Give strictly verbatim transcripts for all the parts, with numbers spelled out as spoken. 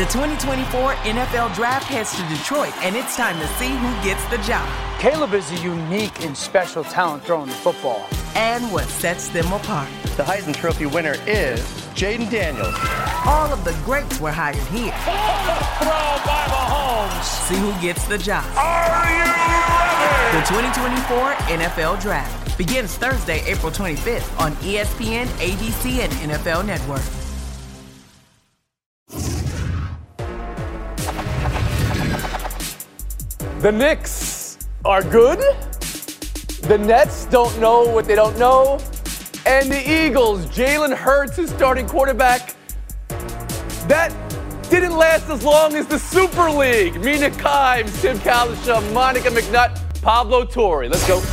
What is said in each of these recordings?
The twenty twenty-four N F L Draft heads to Detroit, and it's time to see who gets the job. Caleb is a unique and special talent throwing the football. And what sets them apart. The Heisman Trophy winner is Jaden Daniels. All of the greats were hired here. Throw by Mahomes. See who gets the job. Are you ready? The twenty twenty-four N F L Draft begins Thursday, April twenty-fifth on E S P N, A B C, and N F L Network. The Knicks are good. The Nets don't know what they don't know. And the Eagles, Jalen Hurts is starting quarterback. That didn't last as long as the Super League. Mina Kimes, Tim Kalisha, Monica McNutt, Pablo Torre. Let's go.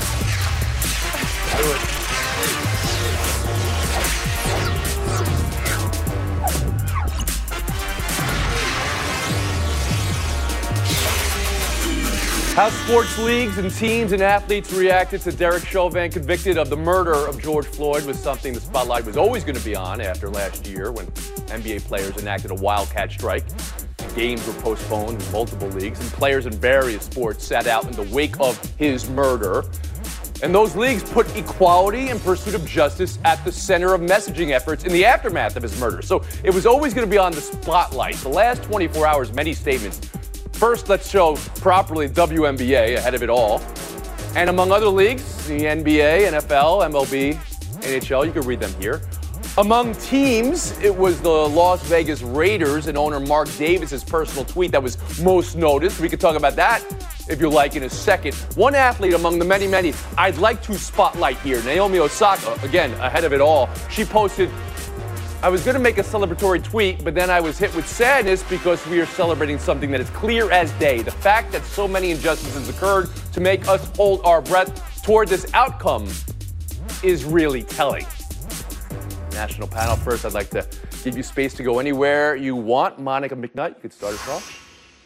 How sports leagues and teams and athletes reacted to Derek Chauvin convicted of the murder of George Floyd was something the spotlight was always going to be on after last year when N B A players enacted a wildcat strike. Games were postponed in multiple leagues, and players in various sports sat out in the wake of his murder. And those leagues put equality and pursuit of justice at the center of messaging efforts in the aftermath of his murder. So it was always going to be on the spotlight. The last twenty-four hours, many statements. First, let's show properly W N B A ahead of it all. And among other leagues, the N B A, N F L, M L B, N H L, you can read them here. Among teams, it was the Las Vegas Raiders and owner Mark Davis's personal tweet that was most noticed. We could talk about that, if you like, in a second. One athlete among the many, many I'd like to spotlight here, Naomi Osaka, again, ahead of it all. She posted, I was going to make a celebratory tweet, but then I was hit with sadness because we are celebrating something that is clear as day. The fact that so many injustices occurred to make us hold our breath toward this outcome is really telling. National panel first, I'd like to give you space to go anywhere you want. Monica McNutt, you could start us off.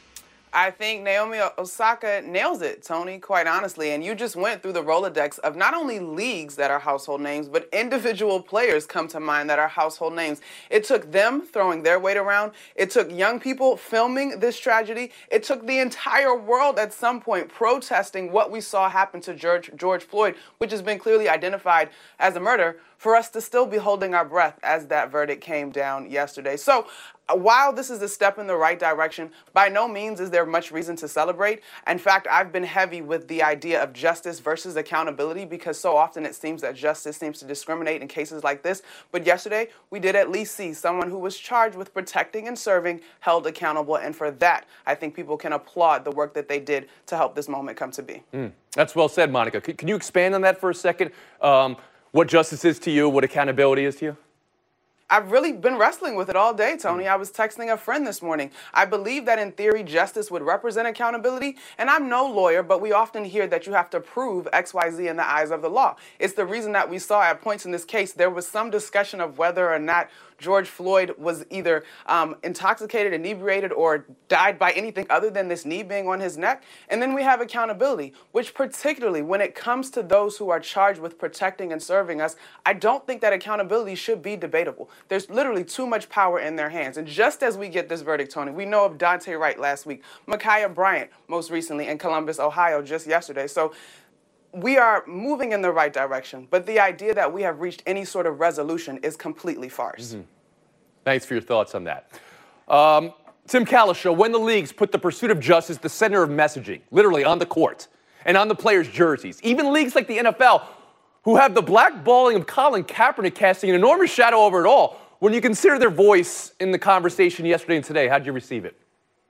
I think Naomi Osaka nails it, Tony, quite honestly. And you just went through the Rolodex of not only leagues that are household names, but individual players come to mind that are household names. It took them throwing their weight around. It took young people filming this tragedy. It took the entire world at some point protesting what we saw happen to George, George Floyd, which has been clearly identified as a murder, for us to still be holding our breath as that verdict came down yesterday. So while this is a step in the right direction, by no means is there much reason to celebrate. In fact, I've been heavy with the idea of justice versus accountability because so often it seems that justice seems to discriminate in cases like this. But yesterday, we did at least see someone who was charged with protecting and serving held accountable. And for that, I think people can applaud the work that they did to help this moment come to be. Mm, that's well said, Monica. C- can you expand on that for a second? Um, what justice is to you, what accountability is to you? I've really been wrestling with it all day, Tony. I was texting a friend this morning. I believe that in theory, justice would represent accountability. And I'm no lawyer, but we often hear that you have to prove X Y Z in the eyes of the law. It's the reason that we saw at points in this case, there was some discussion of whether or not George Floyd was either um, intoxicated, inebriated, or died by anything other than this knee being on his neck. And then we have accountability, which particularly when it comes to those who are charged with protecting and serving us, I don't think that accountability should be debatable. There's literally too much power in their hands. And just as we get this verdict, Tony, we know of Dante Wright last week, Ma'Khia Bryant most recently in Columbus, Ohio, just yesterday. So we are moving in the right direction, but the idea that we have reached any sort of resolution is completely farce. Mm-hmm. Thanks for your thoughts on that. Um, Tim Kalisha, when the leagues put the pursuit of justice at the center of messaging, literally on the court and on the players' jerseys, even leagues like the N F L, who have the blackballing of Colin Kaepernick casting an enormous shadow over it all, when you consider their voice in the conversation yesterday and today, how did you receive it?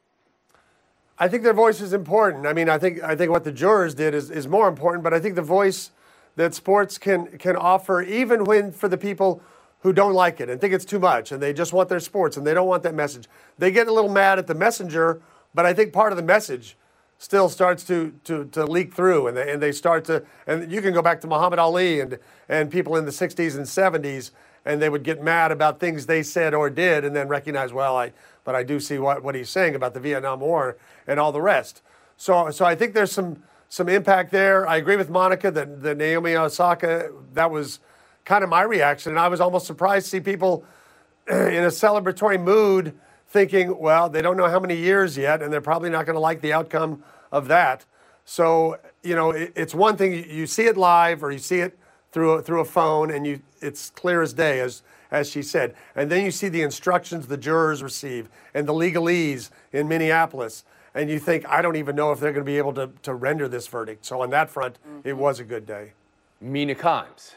I think their voice is important. I mean, I think I think what the jurors did is, is more important, but I think the voice that sports can can offer, even when for the people who don't like it and think it's too much and they just want their sports and they don't want that message, they get a little mad at the messenger, but I think part of the message still starts to to, to leak through, and they, and they start to, and you can go back to Muhammad Ali and and people in the sixties and seventies, and they would get mad about things they said or did and then recognize, well, I but I do see what, what he's saying about the Vietnam War and all the rest. So so I think there's some some impact there. I agree with Monica that, that Naomi Osaka, that was kind of my reaction. And I was almost surprised to see people in a celebratory mood thinking, well, they don't know how many years yet, and they're probably not going to like the outcome of that. So, you know, it, it's one thing, you see it live or you see it through a, through a phone, and you it's clear as day, as as she said. And then you see the instructions the jurors receive and the legalese in Minneapolis, and you think, I don't even know if they're going to be able to, to render this verdict. So on that front, mm-hmm. it was a good day. Mina Kimes.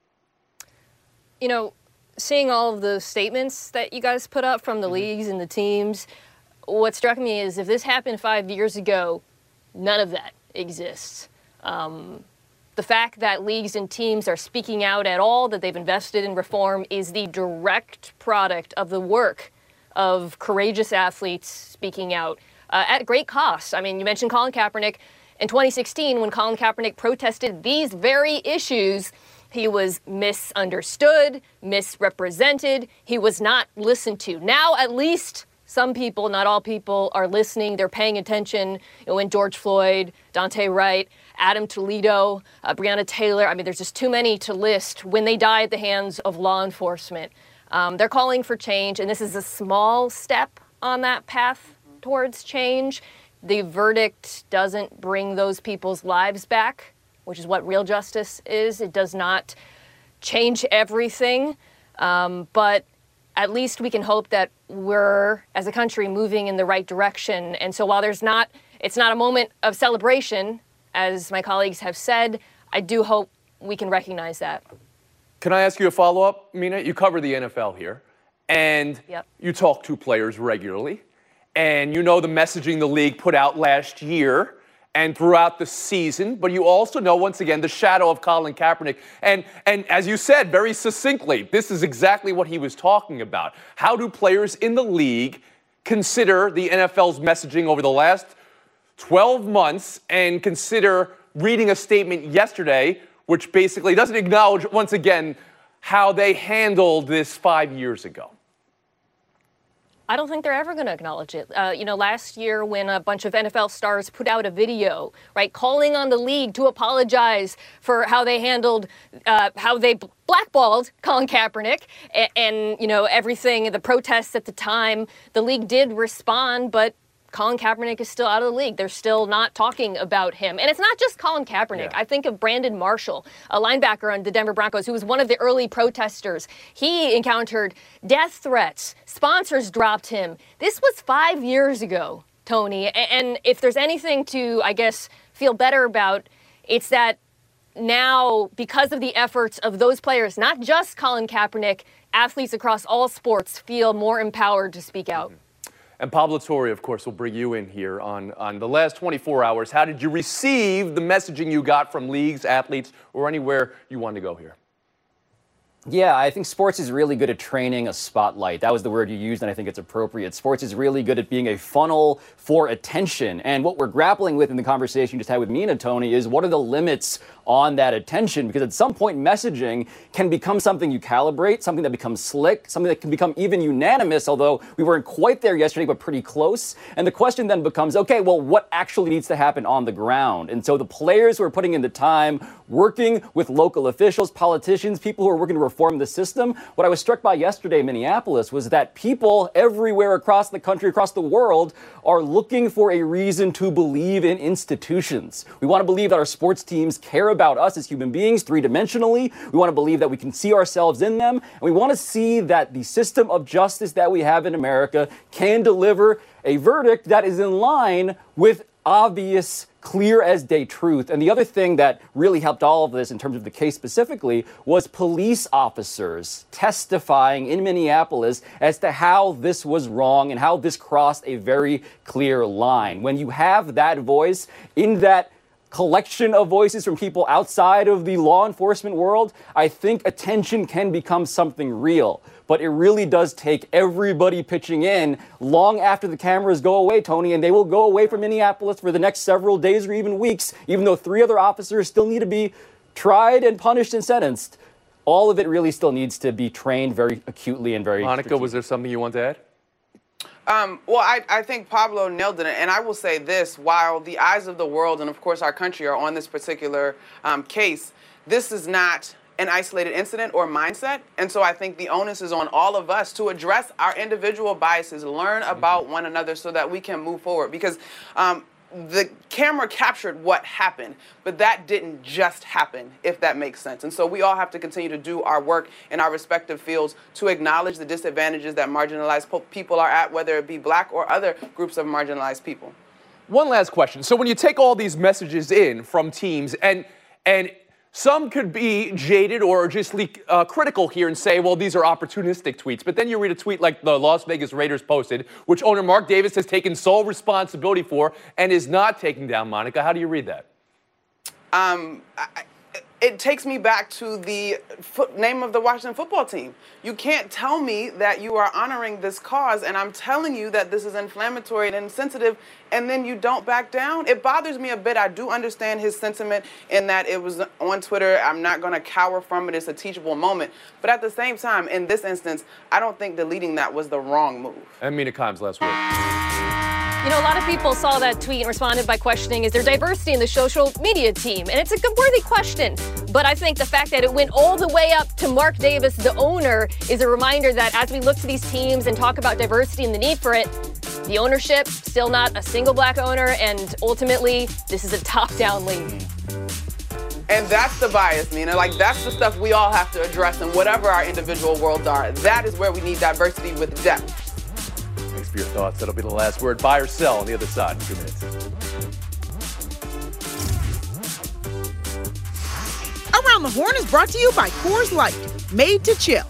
You know, seeing all of the statements that you guys put up from the mm-hmm. leagues and the teams, what struck me is if this happened five years ago, none of that exists. Um, the fact that leagues and teams are speaking out at all, that they've invested in reform, is the direct product of the work of courageous athletes speaking out uh, at great cost. I mean, you mentioned Colin Kaepernick. In twenty sixteen, when Colin Kaepernick protested these very issues, he was misunderstood, misrepresented. He was not listened to. Now, at least some people, not all people, are listening. They're paying attention. You know, when George Floyd, Daunte Wright, Adam Toledo, uh, Breonna Taylor, I mean, there's just too many to list, when they die at the hands of law enforcement. Um, they're calling for change, and this is a small step on that path towards change. The verdict doesn't bring those people's lives back, which is what real justice is. It does not change everything, um, but at least we can hope that we're, as a country, moving in the right direction. And so while there's not, it's not a moment of celebration, as my colleagues have said, I do hope we can recognize that. Can I ask you a follow-up, Mina? You cover the N F L here, and yep. you talk to players regularly, and you know the messaging the league put out last year and throughout the season, but you also know, once again, the shadow of Colin Kaepernick. And, and as you said very succinctly, this is exactly what he was talking about. How do players in the league consider the N F L's messaging over the last twelve months and consider reading a statement yesterday which basically doesn't acknowledge, once again, how they handled this five years ago? I don't think they're ever going to acknowledge it. Uh, you know, last year when a bunch of N F L stars put out a video, right, calling on the league to apologize for how they handled, uh, how they blackballed Colin Kaepernick and, and, you know, everything, the protests at the time, the league did respond, but Colin Kaepernick is still out of the league. They're still not talking about him. And it's not just Colin Kaepernick. Yeah. I think of Brandon Marshall, a linebacker on the Denver Broncos, who was one of the early protesters. He encountered death threats. Sponsors dropped him. This was five years ago, Tony. And if there's anything to, I guess, feel better about, it's that now, because of the efforts of those players, not just Colin Kaepernick, athletes across all sports feel more empowered to speak out. Mm-hmm. And Pablo Torre, of course, will bring you in here on, on the last twenty-four hours. How did you receive the messaging you got from leagues, athletes, or anywhere you wanted to go here? Yeah, I think sports is really good at training a spotlight. That was the word you used, and I think it's appropriate. Sports is really good at being a funnel for attention. And what we're grappling with in the conversation you just had with Mina, Tony, is what are the limits on that attention? Because at some point, messaging can become something you calibrate, something that becomes slick, something that can become even unanimous, although we weren't quite there yesterday, but pretty close. And the question then becomes, okay, well, what actually needs to happen on the ground? And so the players who are putting in the time, working with local officials, politicians, people who are working to reform the system, what I was struck by yesterday in Minneapolis was that people everywhere across the country, across the world, are looking for a reason to believe in institutions. We want to believe that our sports teams care about us as human beings three-dimensionally. We want to believe that we can see ourselves in them. And we want to see that the system of justice that we have in America can deliver a verdict that is in line with obvious, clear as day truth. And the other thing that really helped all of this in terms of the case specifically was police officers testifying in Minneapolis as to how this was wrong and how this crossed a very clear line. When you have that voice in that collection of voices from people outside of the law enforcement world, I think attention can become something real. But it really does take everybody pitching in long after the cameras go away, Tony, and they will go away from Minneapolis for the next several days or even weeks, even though three other officers still need to be tried and punished and sentenced. All of it really still needs to be trained very acutely and very Monica, was there something you want to add? Um, well, I, I think Pablo nailed it. And I will say this, while the eyes of the world and, of course, our country are on this particular um, case, this is not an isolated incident or mindset. And so I think the onus is on all of us to address our individual biases, learn about one another so that we can move forward. Because um, the camera captured what happened, but that didn't just happen, if that makes sense. And so we all have to continue to do our work in our respective fields to acknowledge the disadvantages that marginalized po- people are at, whether it be black or other groups of marginalized people. One last question. So when you take all these messages in from teams, and and some could be jaded or just uh, critical here and say, well, these are opportunistic tweets. But then you read a tweet like the Las Vegas Raiders posted, which owner Mark Davis has taken sole responsibility for and is not taking down Monica. How do you read that? Um, I, it takes me back to the fo- name of the Washington football team. You can't tell me that you are honoring this cause, and I'm telling you that this is inflammatory and insensitive, and then you don't back down. It bothers me a bit. I do understand his sentiment in that it was on Twitter. I'm not going to cower from it. It's a teachable moment. But at the same time, in this instance, I don't think deleting that was the wrong move. And Mina Kimes, last word. You know, a lot of people saw that tweet and responded by questioning, is there diversity in the social media team? And it's a good, worthy question. But I think the fact that it went all the way up to Mark Davis, the owner, is a reminder that as we look to these teams and talk about diversity and the need for it, the ownership, still not a single black owner, and ultimately, this is a top-down league. And that's the bias, Mina. Like, that's the stuff we all have to address in whatever our individual worlds are. That is where we need diversity with depth. Thanks for your thoughts. That'll be the last word. Buy or sell on the other side in two minutes. Around the Horn is brought to you by Coors Light, made to chill.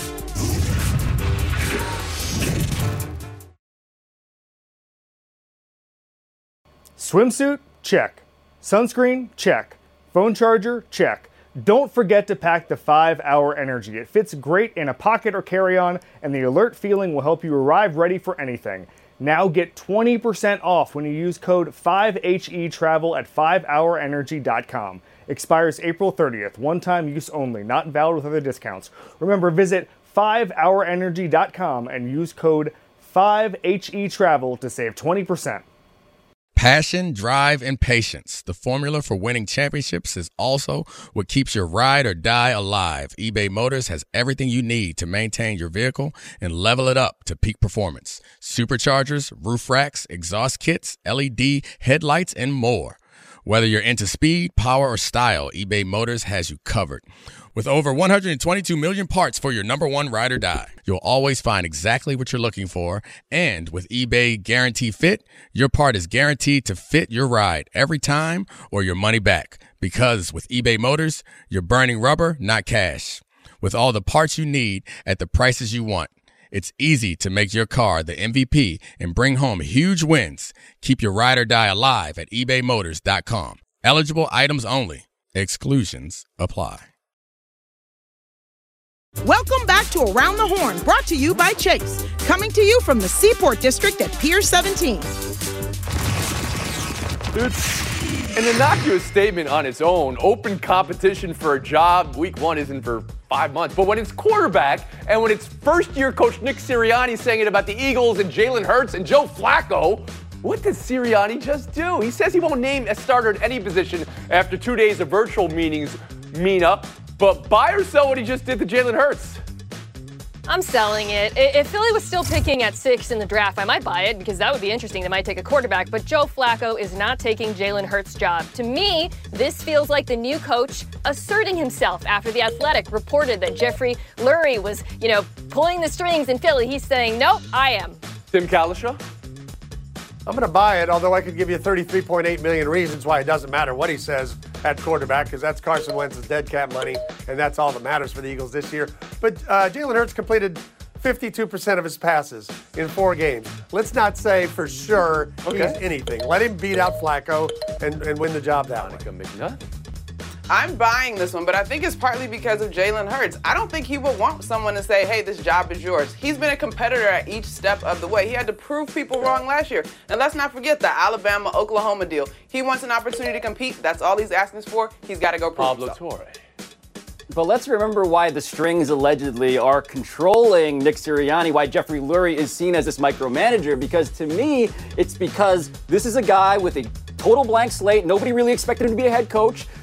Swimsuit? Check. Sunscreen? Check. Phone charger? Check. Don't forget to pack the five hour Energy. It fits great in a pocket or carry-on, and the alert feeling will help you arrive ready for anything. Now get twenty percent off when you use code five H E travel at five hour energy dot com. Expires April thirtieth. One-time use only. Not valid with other discounts. Remember, visit five hour energy dot com and use code five H E travel to save twenty percent. Passion, drive, and patience. The formula for winning championships is also what keeps your ride or die alive. eBay Motors has everything you need to maintain your vehicle and level it up to peak performance. Superchargers, roof racks, exhaust kits, L E D headlights, and more. Whether you're into speed, power, or style, eBay Motors has you covered. With over one hundred twenty-two million parts for your number one ride or die, you'll always find exactly what you're looking for. And with eBay Guarantee Fit, your part is guaranteed to fit your ride every time or your money back. Because with eBay Motors, you're burning rubber, not cash. With all the parts you need at the prices you want, it's easy to make your car the M V P and bring home huge wins. Keep your ride or die alive at ebay motors dot com. Eligible items only. Exclusions apply. Welcome back to Around the Horn, brought to you by Chase. Coming to you from the Seaport District at Pier seventeen. It's an innocuous statement on its own. Open competition for a job week one isn't for five months. But when it's quarterback and when it's first-year coach Nick Sirianni saying it about the Eagles and Jalen Hurts and Joe Flacco, what did Sirianni just do? He says he won't name a starter at any position after two days of virtual meetings, Mina. But buy or sell what he just did to Jalen Hurts? I'm selling it. If Philly was still picking at six in the draft, I might buy it because that would be interesting. They might take a quarterback. But Joe Flacco is not taking Jalen Hurts' job. To me, this feels like the new coach asserting himself after The Athletic reported that Jeffrey Lurie was, you know, pulling the strings in Philly. He's saying, nope, I am. Tim Kalisha? I'm going to buy it, although I could give you thirty-three point eight million reasons why it doesn't matter what he says at quarterback, because that's Carson Wentz's dead cap money, and that's all that matters for the Eagles this year. But uh, Jalen Hurts completed fifty-two percent of his passes in four games. Let's not say for sure okay. he's anything. Let him beat out Flacco and, and win the job that Monica way. McNutt? I'm buying this one, but I think it's partly because of Jalen Hurts. I don't think he would want someone to say, hey, this job is yours. He's been a competitor at each step of the way. He had to prove people wrong last year. And let's not forget the Alabama-Oklahoma deal. He wants an opportunity to compete. That's all he's asking for. He's got to go prove Pablo himself. Torre. But let's remember why the strings allegedly are controlling Nick Sirianni, why Jeffrey Lurie is seen as this micromanager, because to me, it's because this is a guy with a total blank slate. Nobody really expected him to be a head coach.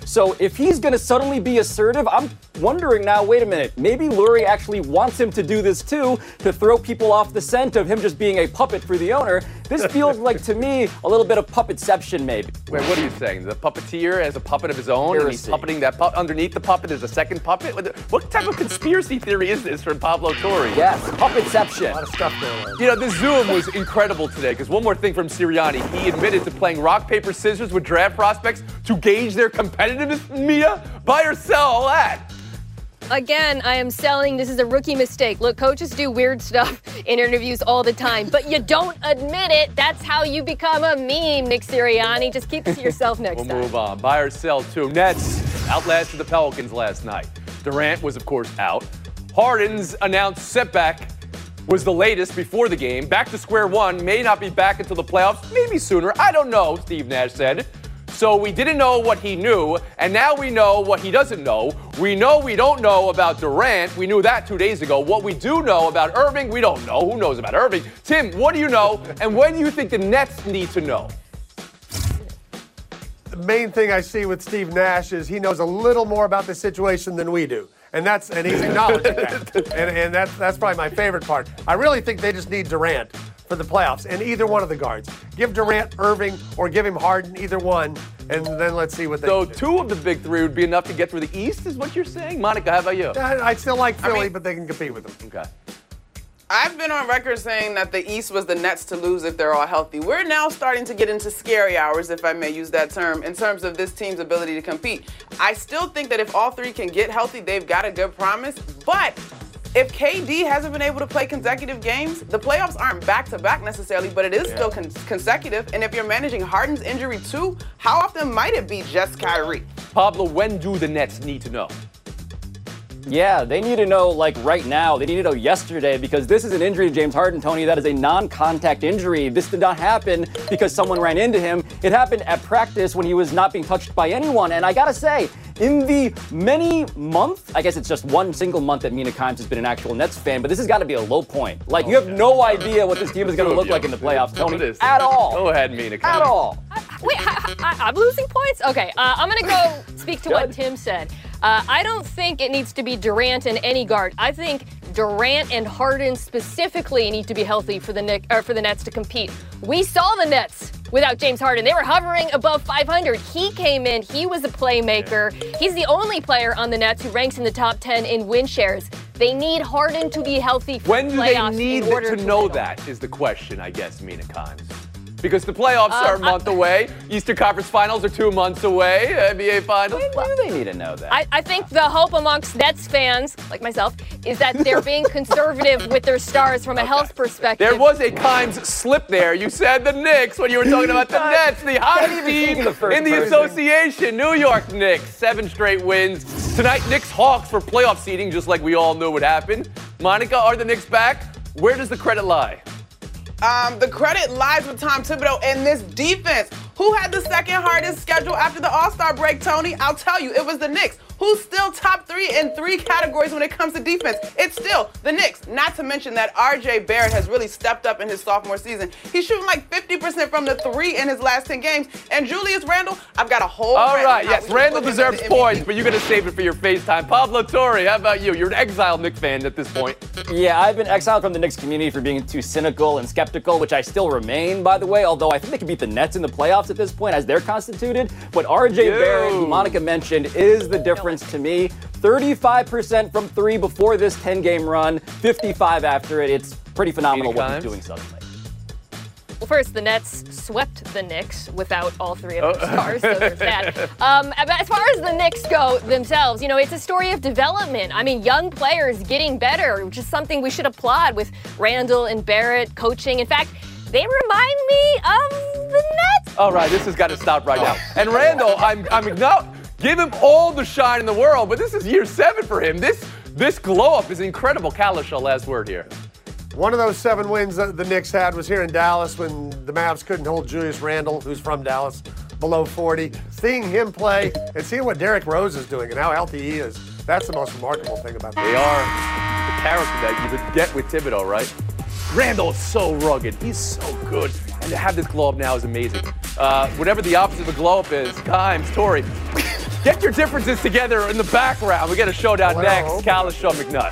So if he's going to suddenly be assertive, I'm wondering now, wait a minute, maybe Lurie actually wants him to do this too, to throw people off the scent of him just being a puppet for the owner. This feels like, to me, a little bit of puppetception, maybe. Wait, what are you saying? The puppeteer has a puppet of his own, and he's Heresy. puppeting that pu- underneath the puppet is a second puppet? What, the- what type of conspiracy theory is this from Pablo Torre? Yes, puppetception. A lot of stuff going on. You know, this Zoom was incredible today, because one more thing from Sirianni. He admitted to playing rock, paper, scissors with draft prospects to gauge their competitiveness. Mia, buy or sell all that? Again, I am selling. This is a rookie mistake. Look, coaches do weird stuff in interviews all the time, but you don't admit it. That's how you become a meme, Nick Sirianni. Just keep it to yourself next We'll time. move on. Buy or sell, too. Nets outlasted the Pelicans last night. Durant was, of course, out. Harden's announced setback was the latest before the game. Back to square one. May not be back until the playoffs. Maybe sooner. I don't know, Steve Nash said. So we didn't know what he knew, and now we know what he doesn't know. We know we don't know about Durant. We knew that two days ago. What we do know about Irving, we don't know. Who knows about Irving? Tim, what do you know, and when do you think the Nets need to know? The main thing I see with Steve Nash is he knows a little more about the situation than we do. And that's and he's acknowledging that. And, and that's, that's probably my favorite part. I really think they just need Durant for the playoffs, and either one of the guards. Give Durant Irving or give him Harden, either one, and then let's see what they So do. two of the big three would be enough to get through the East, is what you're saying? Monica, how about you? I, I still like Philly, I mean- but they can compete with them. Okay. I've been on record saying that the East was the Nets to lose if they're all healthy. We're now starting to get into scary hours, if I may use that term, in terms of this team's ability to compete. I still think that if all three can get healthy, they've got a good promise. But if K D hasn't been able to play consecutive games, the playoffs aren't back-to-back necessarily, but it is yeah. still con- consecutive. And if you're managing Harden's injury too, how often might it be just Kyrie? Pablo, when do the Nets need to know? Yeah, they need to know, like, right now. They need to know yesterday, because this is an injury to James Harden, Tony. That is a non-contact injury. This did not happen because someone ran into him. It happened at practice when he was not being touched by anyone. And I gotta say, in the many months, I guess it's just one single month that Mina Kimes has been an actual Nets fan, but this has got to be a low point. Like, oh, you have yeah. no idea what this team is going to look like in the playoffs, Tony, at all. Go ahead, Mina Kimes. At all. I, wait, I, I, I'm losing points? Okay, uh, I'm going to go speak to what Tim said. Uh, I don't think it needs to be Durant and any guard. I think Durant and Harden specifically need to be healthy for the Nick, or for the Nets to compete. We saw the Nets without James Harden. They were hovering above five hundred. He came in. He was a playmaker. He's the only player on the Nets who ranks in the top ten in win shares. They need Harden to be healthy for When the do they playoffs need in order to to know win. that is the question, I guess, Mina Kimes. Because the playoffs Um, are a month I- away. Eastern Conference Finals are two months away. N B A Finals. When do they need to know that? I, I think the hope amongst Nets fans, like myself, is that they're being conservative with their stars from a Okay. health perspective. There was a Kimes slip there. You said the Knicks when you were talking about the Nets, the hottest team the first in the person. association. New York Knicks, seven straight wins. Tonight, Knicks Hawks for playoff seeding, just like we all knew would happen. Monica, are the Knicks back? Where does the credit lie? Um, the credit lies with Tom Thibodeau and this defense. Who had the second hardest schedule after the All-Star break, Tony? I'll tell you, it was the Knicks. Who's still top three in three categories when it comes to defense? It's still the Knicks. Not to mention that R J Barrett has really stepped up in his sophomore season. He's shooting like fifty percent from the three in his last ten games. And Julius Randle, I've got a whole All rant right, on how yes, we should Randall put him deserves in the M V P. points, but you're going to save it for your FaceTime. Pablo Torre, how about you? You're an exiled Knicks fan at this point. Yeah, I've been exiled from the Knicks community for being too cynical and skeptical, which I still remain, by the way, although I think they could beat the Nets in the playoffs at this point as they're constituted. But R J Ew. Barrett, who Monica mentioned, is the difference to me. thirty-five percent from three before this ten-game run, fifty-five after it. It's pretty phenomenal what he's doing suddenly. Well, first, the Nets swept the Knicks without all three of their stars, so there's that. Um, as far as the Knicks go themselves, you know, it's a story of development. I mean, young players getting better, which is something we should applaud with Randall and Barrett coaching. In fact, they remind me of the Nets. All right, this has got to stop right now. And Randall, I'm, I'm no, give him all the shine in the world, but this is year seven for him. This, this glow up is incredible. Kalish, last word here. One of those seven wins that the Knicks had was here in Dallas when the Mavs couldn't hold Julius Randle, who's from Dallas, below forty. Seeing him play and seeing what Derrick Rose is doing and how healthy he is, that's the most remarkable thing about They that. are the character that you would get with Thibodeau, right? Randall is so rugged. He's so good. And to have this glow up now is amazing. Uh, whatever the opposite of a glow up is, Kimes, Torrey. Get your differences together in the background. We got a showdown Well, next. Kalishaw McNutt.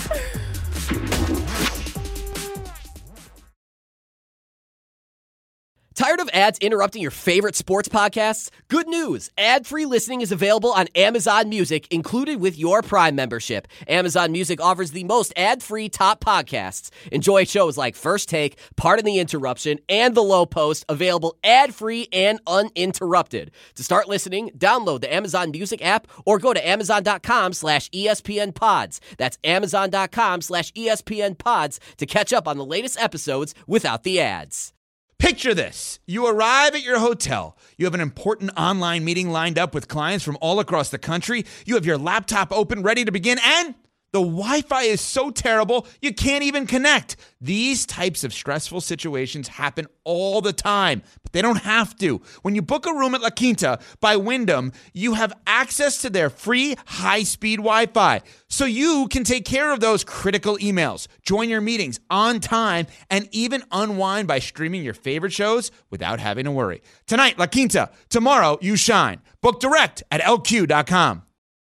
Tired of ads interrupting your favorite sports podcasts? Good news! Ad-free listening is available on Amazon Music, included with your Prime membership. Amazon Music offers the most ad-free top podcasts. Enjoy shows like First Take, Pardon the Interruption, and The Low Post, available ad-free and uninterrupted. To start listening, download the Amazon Music app or go to amazon.com slash ESPN pods. That's amazon.com slash ESPN pods to catch up on the latest episodes without the ads. Picture this. You arrive at your hotel. You have an important online meeting lined up with clients from all across the country. You have your laptop open, ready to begin, and the Wi-Fi is so terrible, you can't even connect. These types of stressful situations happen all the time, but they don't have to. When you book a room at La Quinta by Wyndham, you have access to their free high-speed Wi-Fi, so you can take care of those critical emails, join your meetings on time, and even unwind by streaming your favorite shows without having to worry. Tonight, La Quinta. Tomorrow, you shine. Book direct at L Q dot com.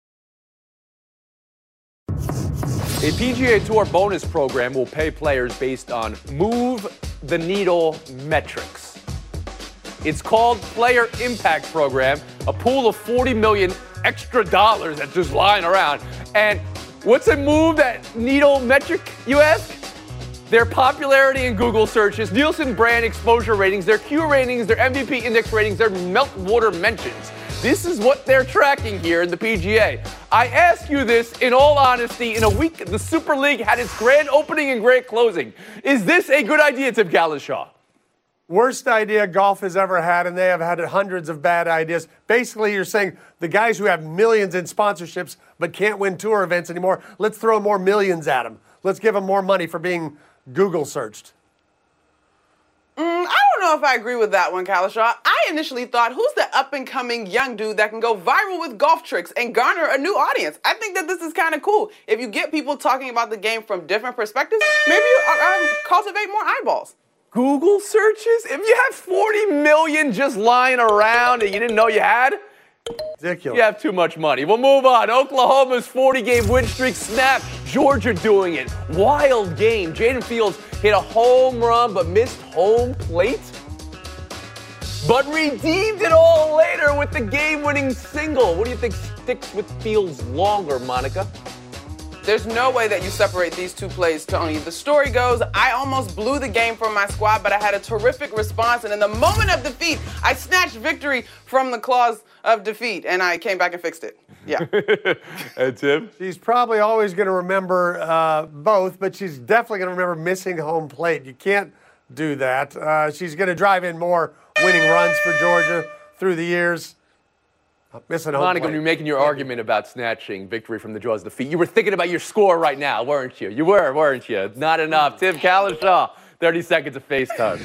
A P G A Tour bonus program will pay players based on move-the-needle metrics. It's called Player Impact Program, a pool of forty million extra dollars that's just lying around. And what's a move-that-needle metric, you ask? Their popularity in Google searches, Nielsen brand exposure ratings, their Q ratings, their M V P index ratings, their meltwater mentions. This is what they're tracking here in the P G A. I ask you this in all honesty. In a week, the Super League had its grand opening and grand closing. Is this a good idea, Tim Kalishaw? Worst idea golf has ever had, and they have had hundreds of bad ideas. Basically, you're saying the guys who have millions in sponsorships but can't win tour events anymore, let's throw more millions at them. Let's give them more money for being Google searched. Mm, I don't know if I agree with that one, Kalishaw. I initially thought, who's the up-and-coming young dude that can go viral with golf tricks and garner a new audience? I think that this is kind of cool. If you get people talking about the game from different perspectives, maybe you um, cultivate more eyeballs. Google searches? If you have forty million just lying around and you didn't know you had, ridiculous. You have too much money. We'll move on. Oklahoma's forty-game win streak snapped. Georgia doing it. Wild game. Jaden Fields hit a home run but missed home plate. But redeemed it all later with the game-winning single. What do you think sticks with Fields longer, Monica? There's no way that you separate these two plays, Tony. The story goes, I almost blew the game from my squad, but I had a terrific response, and in the moment of defeat, I snatched victory from the claws of defeat, and I came back and fixed it. Yeah. And Tim? She's probably always going to remember uh, both, but she's definitely going to remember missing home plate. You can't do that. Uh, she's going to drive in more winning runs for Georgia through the years. Missing home Monica, plate. when you're making your argument about snatching victory from the jaws of defeat, you were thinking about your score right now, weren't you? You were, weren't you? Not enough. Tim Kalishaw, thirty seconds of FaceTime.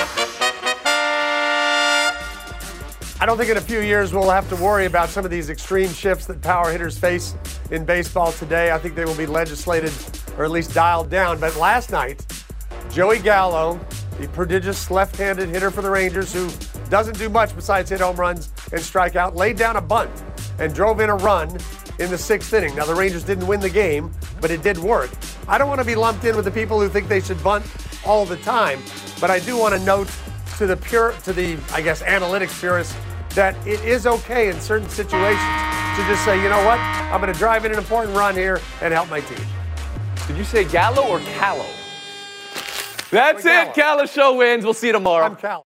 I don't think in a few years we'll have to worry about some of these extreme shifts that power hitters face in baseball today. I think they will be legislated or at least dialed down. But last night, Joey Gallo, the prodigious left-handed hitter for the Rangers who doesn't do much besides hit home runs and strike out, laid down a bunt and drove in a run in the sixth inning. Now, the Rangers didn't win the game, but it did work. I don't want to be lumped in with the people who think they should bunt all the time, but I do want to note to the pure, to the, I guess, analytics purists that it is okay in certain situations to just say, you know what, I'm going to drive in an important run here and help my team. Did you say Gallo or Callow? That's it. Kalishaw wins. We'll see you tomorrow. I'm Cal.